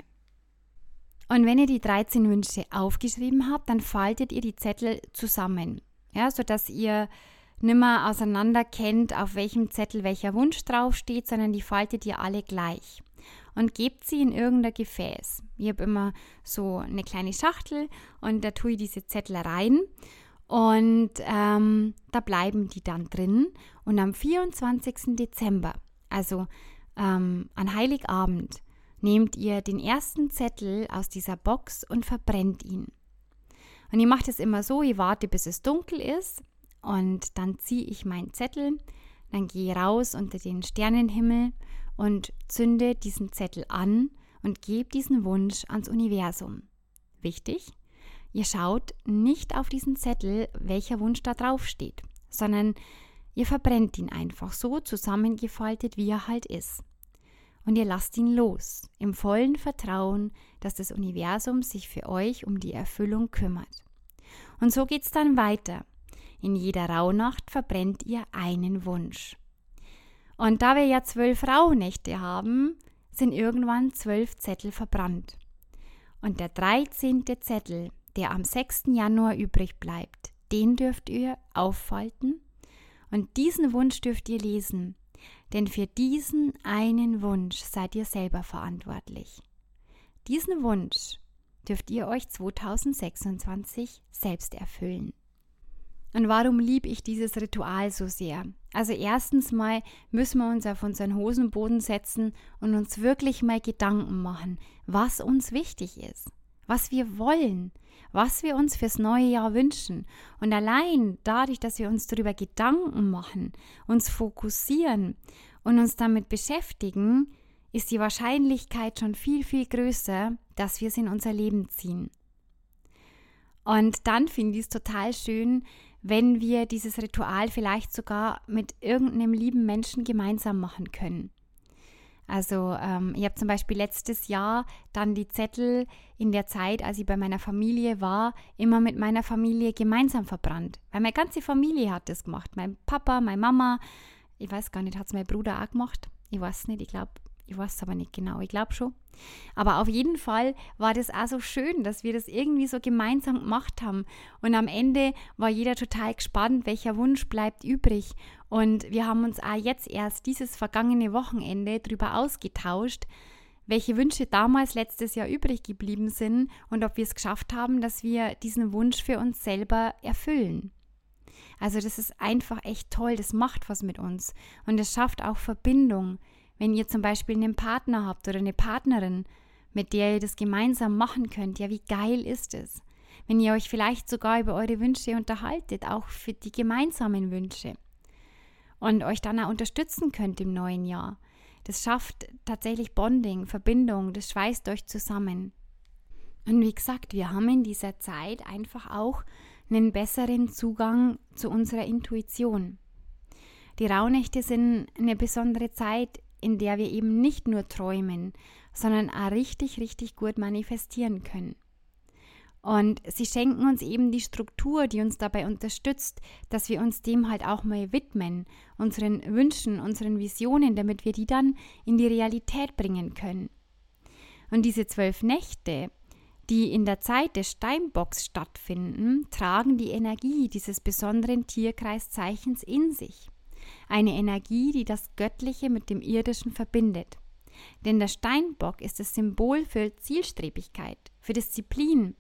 Und wenn ihr die dreizehn Wünsche aufgeschrieben habt, dann faltet ihr die Zettel zusammen, ja, sodass ihr nimmer auseinander kennt, auf welchem Zettel welcher Wunsch draufsteht, sondern die faltet ihr alle gleich und gebt sie in irgendein Gefäß. Ich habe immer so eine kleine Schachtel und da tue ich diese Zettel rein und ähm, da bleiben die dann drin und am vierundzwanzigsten Dezember, also ähm, an Heiligabend, nehmt ihr den ersten Zettel aus dieser Box und verbrennt ihn. Und ich mache das immer so, ich warte, bis es dunkel ist. Und dann ziehe ich meinen Zettel, dann gehe ich raus unter den Sternenhimmel und zünde diesen Zettel an und gebe diesen Wunsch ans Universum. Wichtig, ihr schaut nicht auf diesen Zettel, welcher Wunsch da drauf steht, sondern ihr verbrennt ihn einfach so zusammengefaltet, wie er halt ist. Und ihr lasst ihn los, im vollen Vertrauen, dass das Universum sich für euch um die Erfüllung kümmert. Und so geht es dann weiter. In jeder Rauhnacht verbrennt ihr einen Wunsch. Und da wir ja zwölf Rauhnächte haben, sind irgendwann zwölf Zettel verbrannt. Und der dreizehnte Zettel, der am sechsten Januar übrig bleibt, den dürft ihr auffalten und diesen Wunsch dürft ihr lesen. Denn für diesen einen Wunsch seid ihr selber verantwortlich. Diesen Wunsch dürft ihr euch zweitausendsechsundzwanzig selbst erfüllen. Und warum liebe ich dieses Ritual so sehr? Also erstens mal müssen wir uns auf unseren Hosenboden setzen und uns wirklich mal Gedanken machen, was uns wichtig ist, was wir wollen, was wir uns fürs neue Jahr wünschen. Und allein dadurch, dass wir uns darüber Gedanken machen, uns fokussieren und uns damit beschäftigen, ist die Wahrscheinlichkeit schon viel, viel größer, dass wir es in unser Leben ziehen. Und dann finde ich es total schön, wenn wir dieses Ritual vielleicht sogar mit irgendeinem lieben Menschen gemeinsam machen können. Also ähm, ich habe zum Beispiel letztes Jahr dann die Zettel in der Zeit, als ich bei meiner Familie war, immer mit meiner Familie gemeinsam verbrannt. Weil meine ganze Familie hat das gemacht. Mein Papa, meine Mama, ich weiß gar nicht, hat es mein Bruder auch gemacht? Ich weiß nicht, ich glaube, ich weiß es aber nicht genau, ich glaube schon. Aber auf jeden Fall war das auch so schön, dass wir das irgendwie so gemeinsam gemacht haben. Und am Ende war jeder total gespannt, welcher Wunsch bleibt übrig. Und wir haben uns auch jetzt erst dieses vergangene Wochenende darüber ausgetauscht, welche Wünsche damals letztes Jahr übrig geblieben sind und ob wir es geschafft haben, dass wir diesen Wunsch für uns selber erfüllen. Also das ist einfach echt toll, das macht was mit uns und es schafft auch Verbindung. Wenn ihr zum Beispiel einen Partner habt oder eine Partnerin, mit der ihr das gemeinsam machen könnt, ja, wie geil ist es? Wenn ihr euch vielleicht sogar über eure Wünsche unterhaltet, auch für die gemeinsamen Wünsche und euch dann auch unterstützen könnt im neuen Jahr. Das schafft tatsächlich Bonding, Verbindung, das schweißt euch zusammen. Und wie gesagt, wir haben in dieser Zeit einfach auch einen besseren Zugang zu unserer Intuition. Die Rauhnächte sind eine besondere Zeit, in der wir eben nicht nur träumen, sondern auch richtig, richtig gut manifestieren können. Und sie schenken uns eben die Struktur, die uns dabei unterstützt, dass wir uns dem halt auch mal widmen, unseren Wünschen, unseren Visionen, damit wir die dann in die Realität bringen können. Und diese zwölf Nächte, die in der Zeit des Steinbocks stattfinden, tragen die Energie dieses besonderen Tierkreiszeichens in sich. Eine Energie, die das Göttliche mit dem Irdischen verbindet. Denn der Steinbock ist das Symbol für Zielstrebigkeit, für Disziplin.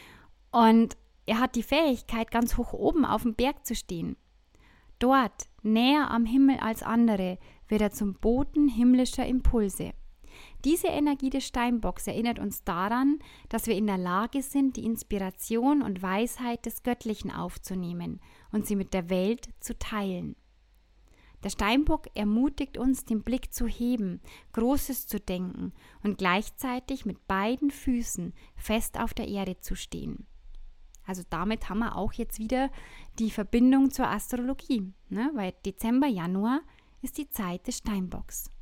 Und er hat die Fähigkeit, ganz hoch oben auf dem Berg zu stehen. Dort, näher am Himmel als andere, wird er zum Boten himmlischer Impulse. Diese Energie des Steinbocks erinnert uns daran, dass wir in der Lage sind, die Inspiration und Weisheit des Göttlichen aufzunehmen und sie mit der Welt zu teilen. Der Steinbock ermutigt uns, den Blick zu heben, Großes zu denken und gleichzeitig mit beiden Füßen fest auf der Erde zu stehen. Also damit haben wir auch jetzt wieder die Verbindung zur Astrologie, ne? Weil Dezember, Januar ist die Zeit des Steinbocks.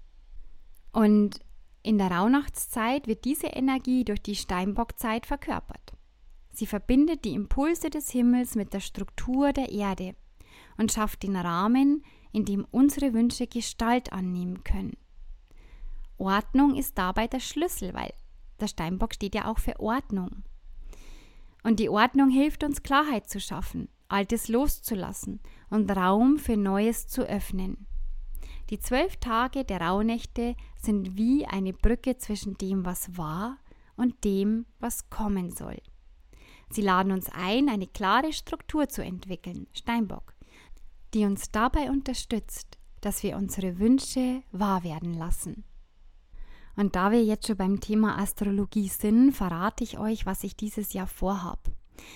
Und in der Rauhnachtszeit wird diese Energie durch die Steinbockzeit verkörpert. Sie verbindet die Impulse des Himmels mit der Struktur der Erde und schafft den Rahmen, in dem unsere Wünsche Gestalt annehmen können. Ordnung ist dabei der Schlüssel, weil der Steinbock steht ja auch für Ordnung. Und die Ordnung hilft uns, Klarheit zu schaffen, Altes loszulassen und Raum für Neues zu öffnen. Die zwölf Tage der Rauhnächte sind wie eine Brücke zwischen dem, was war, und dem, was kommen soll. Sie laden uns ein, eine klare Struktur zu entwickeln, Steinbock, die uns dabei unterstützt, dass wir unsere Wünsche wahr werden lassen. Und da wir jetzt schon beim Thema Astrologie sind, verrate ich euch, was ich dieses Jahr vorhabe.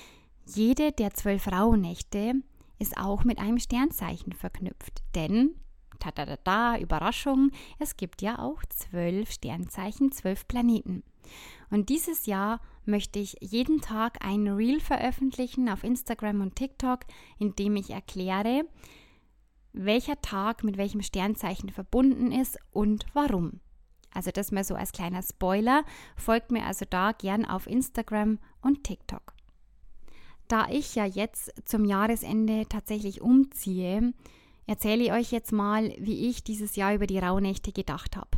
Jede der zwölf Rauhnächte ist auch mit einem Sternzeichen verknüpft, denn Ta-da-da-da, Überraschung, es gibt ja auch zwölf Sternzeichen, zwölf Planeten. Und dieses Jahr möchte ich jeden Tag ein Reel veröffentlichen auf Instagram und TikTok, in dem ich erkläre, welcher Tag mit welchem Sternzeichen verbunden ist und warum. Also das mal so als kleiner Spoiler, folgt mir also da gern auf Instagram und TikTok. Da ich ja jetzt zum Jahresende tatsächlich umziehe, erzähle ich euch jetzt mal, wie ich dieses Jahr über die Rauhnächte gedacht habe.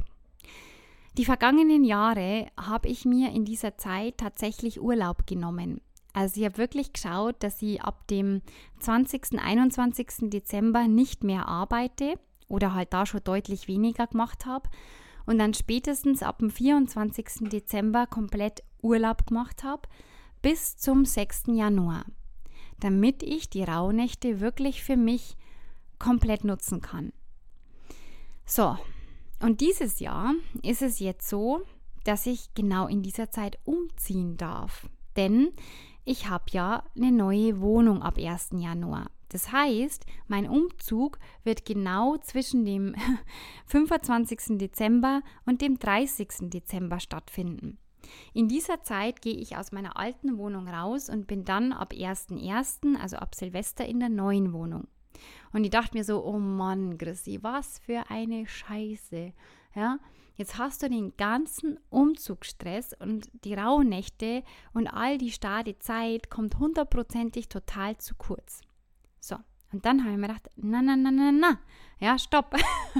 Die vergangenen Jahre habe ich mir in dieser Zeit tatsächlich Urlaub genommen. Also ich habe wirklich geschaut, dass ich ab dem zwanzigsten, einundzwanzigsten Dezember nicht mehr arbeite oder halt da schon deutlich weniger gemacht habe und dann spätestens ab dem vierundzwanzigsten Dezember komplett Urlaub gemacht habe bis zum sechsten Januar, damit ich die Rauhnächte wirklich für mich komplett nutzen kann. So, und dieses Jahr ist es jetzt so, dass ich genau in dieser Zeit umziehen darf, denn ich habe ja eine neue Wohnung ab ersten Januar. Das heißt, mein Umzug wird genau zwischen dem fünfundzwanzigsten Dezember und dem dreißigsten Dezember stattfinden. In dieser Zeit gehe ich aus meiner alten Wohnung raus und bin dann ab ersten ersten, also ab Silvester, in der neuen Wohnung. Und ich dachte mir so, oh Mann, Chrissy, was für eine Scheiße. Ja, jetzt hast du den ganzen Umzugsstress und die Rauhnächte und all die starre Zeit kommt hundertprozentig total zu kurz. So, und dann habe ich mir gedacht, na, na, na, na, na, ja, stopp,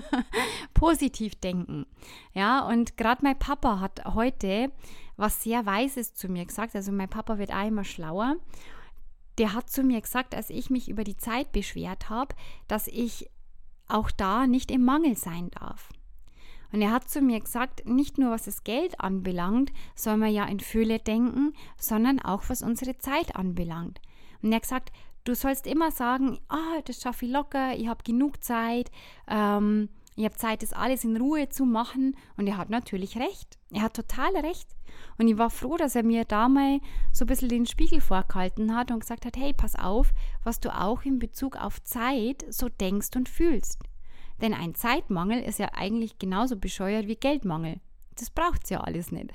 positiv denken. Ja, und gerade mein Papa hat heute was sehr Weises zu mir gesagt, also mein Papa wird auch immer schlauer. Der hat zu mir gesagt, als ich mich über die Zeit beschwert habe, dass ich auch da nicht im Mangel sein darf. Und er hat zu mir gesagt, nicht nur was das Geld anbelangt, soll man ja in Fülle denken, sondern auch was unsere Zeit anbelangt. Und er hat gesagt, du sollst immer sagen, ah, das schaffe ich locker, ich habe genug Zeit, ähm, ich habe Zeit, das alles in Ruhe zu machen. Und er hat natürlich recht. Er hat total recht. Und ich war froh, dass er mir da mal so ein bisschen den Spiegel vorgehalten hat und gesagt hat, hey, pass auf, was du auch in Bezug auf Zeit so denkst und fühlst. Denn ein Zeitmangel ist ja eigentlich genauso bescheuert wie Geldmangel. Das braucht es ja alles nicht.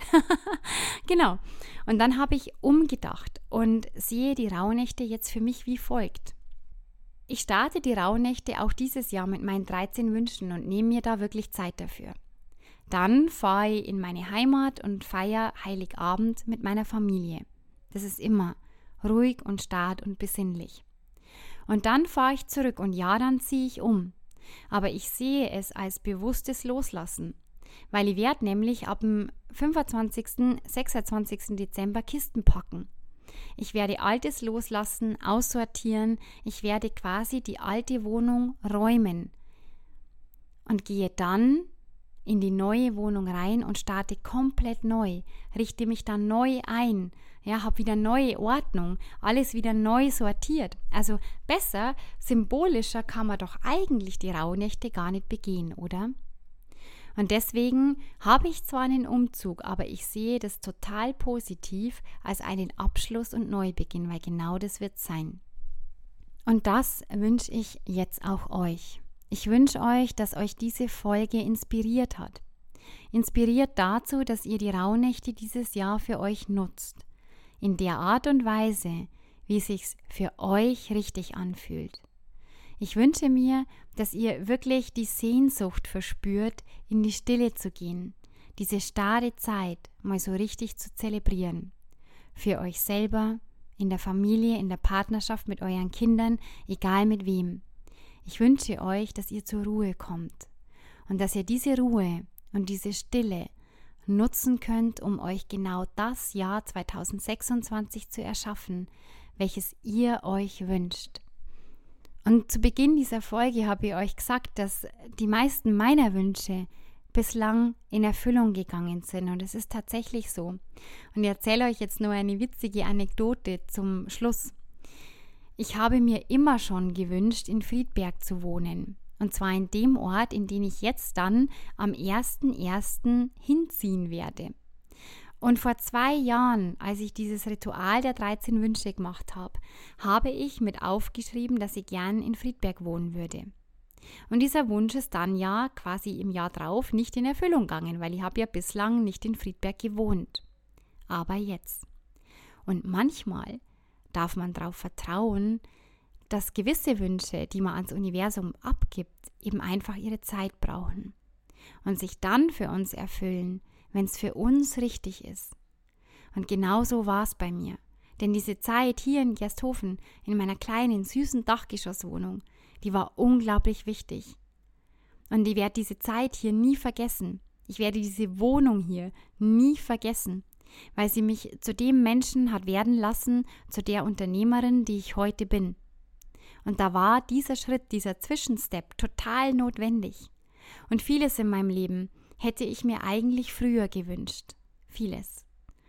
Genau. Und dann habe ich umgedacht und sehe die Rauhnächte jetzt für mich wie folgt. Ich starte die Rauhnächte auch dieses Jahr mit meinen dreizehn Wünschen und nehme mir da wirklich Zeit dafür. Dann fahre ich in meine Heimat und feiere Heiligabend mit meiner Familie. Das ist immer ruhig und stark und besinnlich. Und dann fahre ich zurück und ja, dann ziehe ich um. Aber ich sehe es als bewusstes Loslassen, weil ich werde nämlich ab dem fünfundzwanzigsten, sechsundzwanzigsten Dezember Kisten packen. Ich werde Altes loslassen, aussortieren, ich werde quasi die alte Wohnung räumen und gehe dann in die neue Wohnung rein und starte komplett neu, richte mich dann neu ein, ja, habe wieder neue Ordnung, alles wieder neu sortiert. Also besser, symbolischer kann man doch eigentlich die Rauhnächte gar nicht begehen, oder? Und deswegen habe ich zwar einen Umzug, aber ich sehe das total positiv als einen Abschluss und Neubeginn, weil genau das wird sein. Und das wünsche ich jetzt auch euch. Ich wünsche euch, dass euch diese Folge inspiriert hat. Inspiriert dazu, dass ihr die Rauhnächte dieses Jahr für euch nutzt. In der Art und Weise, wie es sich für euch richtig anfühlt. Ich wünsche mir, dass ihr wirklich die Sehnsucht verspürt, in die Stille zu gehen, diese starre Zeit mal so richtig zu zelebrieren. Für euch selber, in der Familie, in der Partnerschaft mit euren Kindern, egal mit wem. Ich wünsche euch, dass ihr zur Ruhe kommt und dass ihr diese Ruhe und diese Stille nutzen könnt, um euch genau das Jahr zweitausendsechsundzwanzig zu erschaffen, welches ihr euch wünscht. Und zu Beginn dieser Folge habe ich euch gesagt, dass die meisten meiner Wünsche bislang in Erfüllung gegangen sind. Und es ist tatsächlich so. Und ich erzähle euch jetzt nur eine witzige Anekdote zum Schluss. Ich habe mir immer schon gewünscht, in Friedberg zu wohnen. Und zwar in dem Ort, in den ich jetzt dann am ersten ersten hinziehen werde. Und vor zwei Jahren, als ich dieses Ritual der dreizehn Wünsche gemacht habe, habe ich mit aufgeschrieben, dass ich gern in Friedberg wohnen würde. Und dieser Wunsch ist dann ja quasi im Jahr drauf nicht in Erfüllung gegangen, weil ich habe ja bislang nicht in Friedberg gewohnt. Aber jetzt. Und manchmal darf man darauf vertrauen, dass gewisse Wünsche, die man ans Universum abgibt, eben einfach ihre Zeit brauchen und sich dann für uns erfüllen, wenn es für uns richtig ist. Und genau so war es bei mir. Denn diese Zeit hier in Gersthofen, in meiner kleinen, süßen Dachgeschosswohnung, die war unglaublich wichtig. Und ich werde diese Zeit hier nie vergessen. Ich werde diese Wohnung hier nie vergessen, weil sie mich zu dem Menschen hat werden lassen, zu der Unternehmerin, die ich heute bin. Und da war dieser Schritt, dieser Zwischenstep total notwendig. Und vieles in meinem Leben hätte ich mir eigentlich früher gewünscht. Vieles.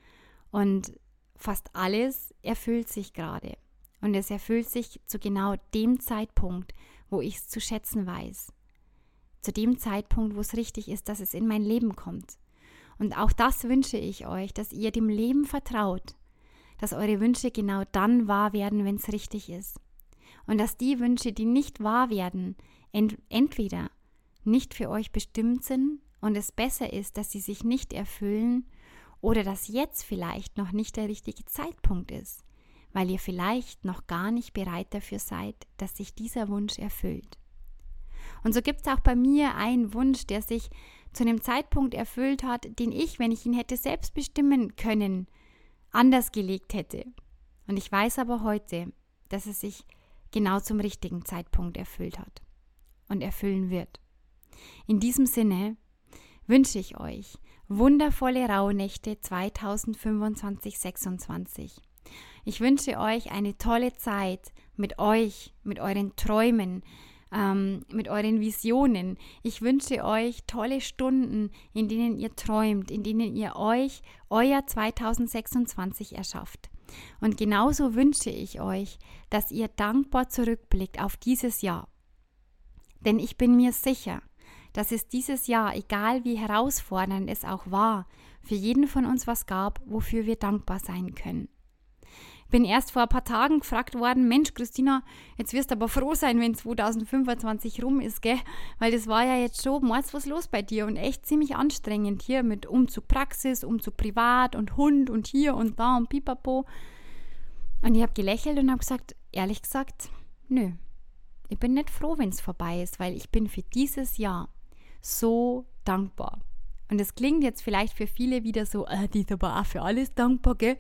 Und fast alles erfüllt sich gerade. Und es erfüllt sich zu genau dem Zeitpunkt, wo ich es zu schätzen weiß. Zu dem Zeitpunkt, wo es richtig ist, dass es in mein Leben kommt. Und auch das wünsche ich euch, dass ihr dem Leben vertraut, dass eure Wünsche genau dann wahr werden, wenn es richtig ist. Und dass die Wünsche, die nicht wahr werden, ent- entweder nicht für euch bestimmt sind und es besser ist, dass sie sich nicht erfüllen oder dass jetzt vielleicht noch nicht der richtige Zeitpunkt ist, weil ihr vielleicht noch gar nicht bereit dafür seid, dass sich dieser Wunsch erfüllt. Und so gibt es auch bei mir einen Wunsch, der sich zu einem Zeitpunkt erfüllt hat, den ich, wenn ich ihn hätte selbst bestimmen können, anders gelegt hätte. Und ich weiß aber heute, dass es sich genau zum richtigen Zeitpunkt erfüllt hat und erfüllen wird. In diesem Sinne wünsche ich euch wundervolle Rauhnächte zweitausendfünfundzwanzig sechsundzwanzig. Ich wünsche euch eine tolle Zeit mit euch, mit euren Träumen, ähm, mit euren Visionen. Ich wünsche euch tolle Stunden, in denen ihr träumt, in denen ihr euch euer zweitausendsechsundzwanzig erschafft. Und genauso wünsche ich euch, dass ihr dankbar zurückblickt auf dieses Jahr. Denn ich bin mir sicher, dass es dieses Jahr, egal wie herausfordernd es auch war, für jeden von uns was gab, wofür wir dankbar sein können. Ich bin erst vor ein paar Tagen gefragt worden, Mensch Christina, jetzt wirst du aber froh sein, wenn zweitausendfünfundzwanzig rum ist, gell? Weil das war ja jetzt schon, mords was los bei dir und echt ziemlich anstrengend hier mit Umzug Praxis, Umzug privat und Hund und hier und da und pipapo. Und ich habe gelächelt und habe gesagt, ehrlich gesagt, nö, ich bin nicht froh, wenn es vorbei ist, weil ich bin für dieses Jahr so dankbar. Und das klingt jetzt vielleicht für viele wieder so, äh, die ist aber auch für alles dankbar, gell?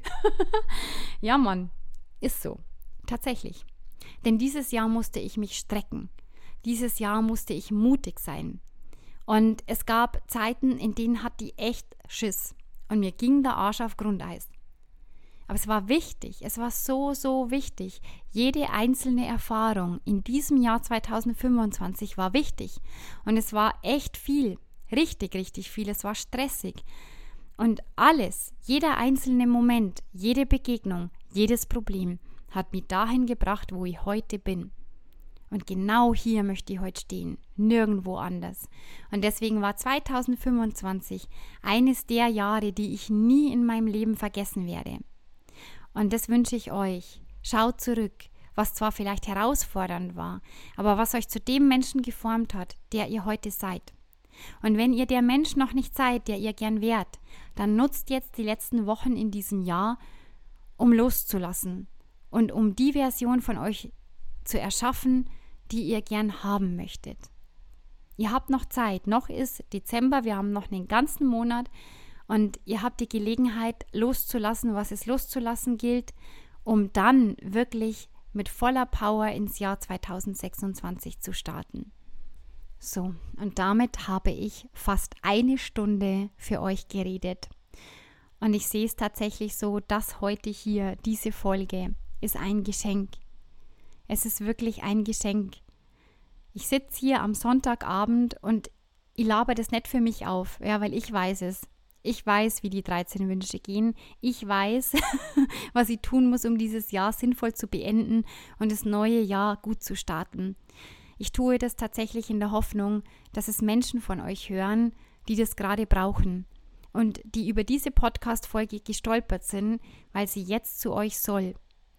Ja, Mann, ist so. Tatsächlich. Denn dieses Jahr musste ich mich strecken. Dieses Jahr musste ich mutig sein. Und es gab Zeiten, in denen hat die echt Schiss. Und mir ging der Arsch auf Grundeis. Aber es war wichtig, es war so, so wichtig. Jede einzelne Erfahrung in diesem Jahr zweitausendfünfundzwanzig war wichtig. Und es war echt viel, richtig, richtig viel. Es war stressig. Und alles, jeder einzelne Moment, jede Begegnung, jedes Problem hat mich dahin gebracht, wo ich heute bin. Und genau hier möchte ich heute stehen, nirgendwo anders. Und deswegen war zweitausendfünfundzwanzig eines der Jahre, die ich nie in meinem Leben vergessen werde. Und das wünsche ich euch. Schaut zurück, was zwar vielleicht herausfordernd war, aber was euch zu dem Menschen geformt hat, der ihr heute seid. Und wenn ihr der Mensch noch nicht seid, der ihr gern wärt, dann nutzt jetzt die letzten Wochen in diesem Jahr, um loszulassen und um die Version von euch zu erschaffen, die ihr gern haben möchtet. Ihr habt noch Zeit, noch ist Dezember, wir haben noch einen ganzen Monat und ihr habt die Gelegenheit loszulassen, was es loszulassen gilt, um dann wirklich mit voller Power ins Jahr zweitausendsechsundzwanzig zu starten. So, und damit habe ich fast eine Stunde für euch geredet. Und ich sehe es tatsächlich so, dass heute hier diese Folge ist ein Geschenk. Es ist wirklich ein Geschenk. Ich sitze hier am Sonntagabend und ich laber das nicht für mich auf, ja, weil ich weiß es. Ich weiß, wie die dreizehn Wünsche gehen. Ich weiß, was ich tun muss, um dieses Jahr sinnvoll zu beenden und das neue Jahr gut zu starten. Ich tue das tatsächlich in der Hoffnung, dass es Menschen von euch hören, die das gerade brauchen und die über diese Podcast-Folge gestolpert sind, weil sie jetzt zu euch soll.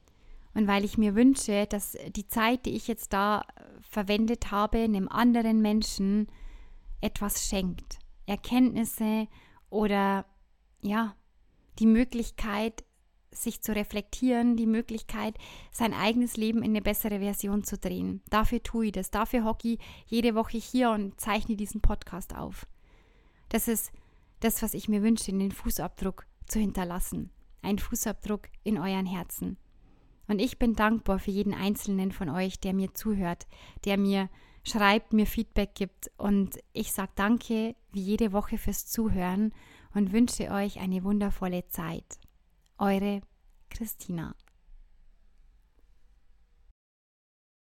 Und weil ich mir wünsche, dass die Zeit, die ich jetzt da verwendet habe, einem anderen Menschen etwas schenkt. Erkenntnisse oder ja, die Möglichkeit, sich zu reflektieren, die Möglichkeit, sein eigenes Leben in eine bessere Version zu drehen. Dafür tue ich das. Dafür hocke ich jede Woche hier und zeichne diesen Podcast auf. Das ist das, was ich mir wünsche, den Fußabdruck zu hinterlassen. Ein Fußabdruck in euren Herzen. Und ich bin dankbar für jeden Einzelnen von euch, der mir zuhört, der mir schreibt, mir Feedback gibt. Und ich sage danke wie jede Woche fürs Zuhören und wünsche euch eine wundervolle Zeit. Eure Christina.